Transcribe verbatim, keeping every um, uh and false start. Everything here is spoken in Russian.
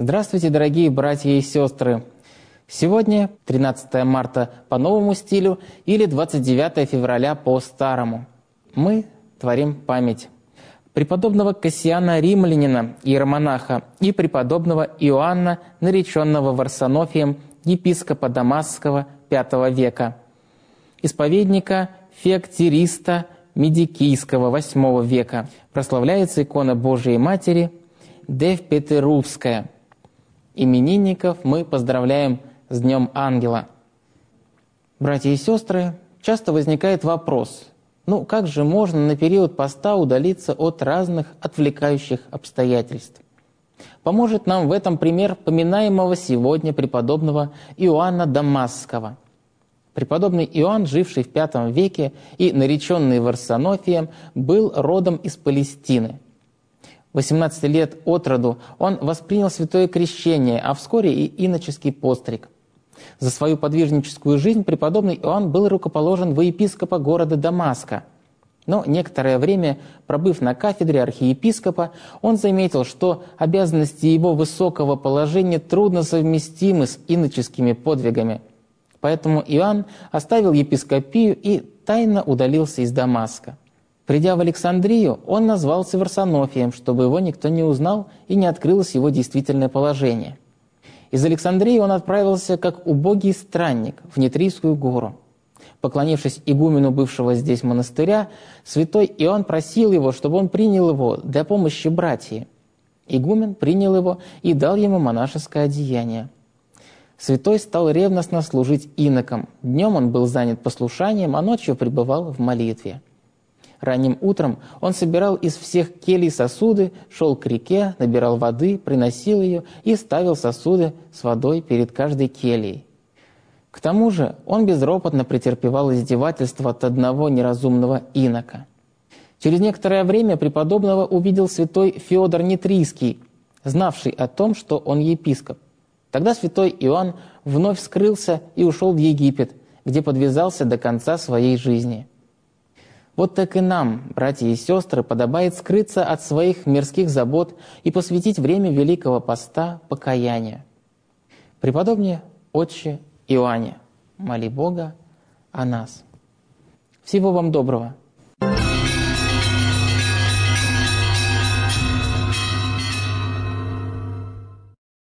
Здравствуйте, дорогие братья и сестры! Сегодня тринадцатое марта по новому стилю или двадцать девятое февраля по старому. Мы творим память преподобного Кассиана Римлянина, иеромонаха, и преподобного Иоанна, нареченного Варсонофием, епископа Дамасского пятого века, исповедника Феоктириста Медикийского восьмого века. Прославляется икона Божией Матери Девпетерувская. Именинников мы поздравляем с Днем Ангела. Братья и сестры, часто возникает вопрос, ну как же можно на период поста удалиться от разных отвлекающих обстоятельств? Поможет нам в этом пример поминаемого сегодня преподобного Иоанна Дамасского. Преподобный Иоанн, живший в пятом веке и нареченный Варсонофием, был родом из Палестины. восемнадцать лет от роду он воспринял святое крещение, а вскоре и иноческий постриг. За свою подвижническую жизнь преподобный Иоанн был рукоположен во епископа города Дамаска. Но некоторое время, пробыв на кафедре архиепископа, он заметил, что обязанности его высокого положения трудно совместимы с иноческими подвигами. Поэтому Иоанн оставил епископию и тайно удалился из Дамаска. Придя в Александрию, он назвался Варсонофием, чтобы его никто не узнал и не открылось его действительное положение. Из Александрии он отправился как убогий странник в Нитрийскую гору. Поклонившись игумену бывшего здесь монастыря, святой Иоанн просил его, чтобы он принял его для помощи братьям. Игумен принял его и дал ему монашеское одеяние. Святой стал ревностно служить инокам. Днем он был занят послушанием, а ночью пребывал в молитве. Ранним утром он собирал из всех келий сосуды, шел к реке, набирал воды, приносил ее и ставил сосуды с водой перед каждой кельей. К тому же он безропотно претерпевал издевательства от одного неразумного инока. Через некоторое время преподобного увидел святой Феодор Нитрийский, знавший о том, что он епископ. Тогда святой Иоанн вновь скрылся и ушел в Египет, где подвязался до конца своей жизни. Вот так и нам, братья и сестры, подобает скрыться от своих мирских забот и посвятить время Великого Поста покаянию. Преподобный Отче Иоанне, моли Бога о нас. Всего вам доброго!